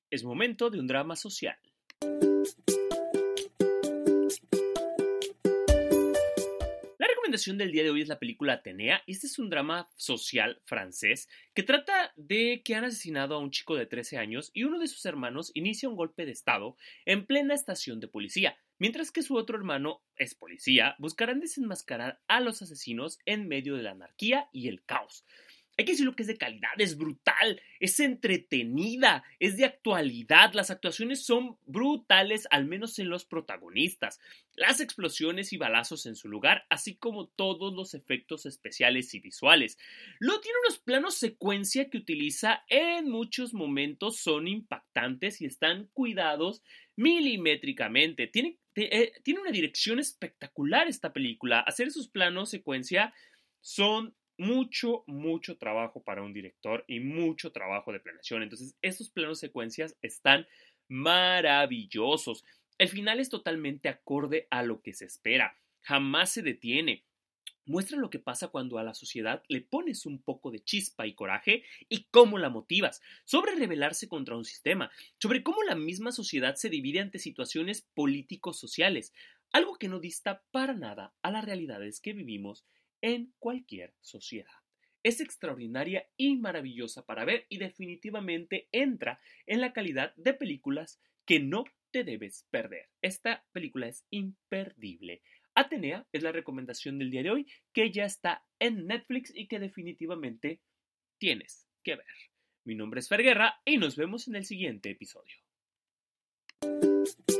Es momento de un drama social. La recomendación del día de hoy es la película Atenea. Este es un drama social francés que trata de que han asesinado a un chico de 13 años y uno de sus hermanos inicia un golpe de estado en plena estación de policía. Mientras que su otro hermano es policía, buscarán desenmascarar a los asesinos en medio de la anarquía y el caos. Hay que decirlo que es de calidad, es brutal, es entretenida, es de actualidad. Las actuaciones son brutales, al menos en los protagonistas. Las explosiones y balazos en su lugar, así como todos los efectos especiales y visuales. Luego tiene unos planos secuencia que utiliza en muchos momentos, son impactantes y están cuidados milimétricamente. Tiene una dirección espectacular esta película. Hacer esos planos secuencia son mucho trabajo para un director y mucho trabajo de planeación. Entonces, estos planos secuencias están maravillosos. El final es totalmente acorde a lo que se espera. Jamás se detiene. Muestra lo que pasa cuando a la sociedad le pones un poco de chispa y coraje y cómo la motivas, sobre rebelarse contra un sistema, sobre cómo la misma sociedad se divide ante situaciones políticos-sociales, algo que no dista para nada a las realidades que vivimos en cualquier sociedad. Es extraordinaria y maravillosa para ver y definitivamente entra en la calidad de películas que no te debes perder. Esta película es imperdible. Atenea es la recomendación del día de hoy, que ya está en Netflix y que definitivamente tienes que ver. Mi nombre es Fer Guerra y nos vemos en el siguiente episodio.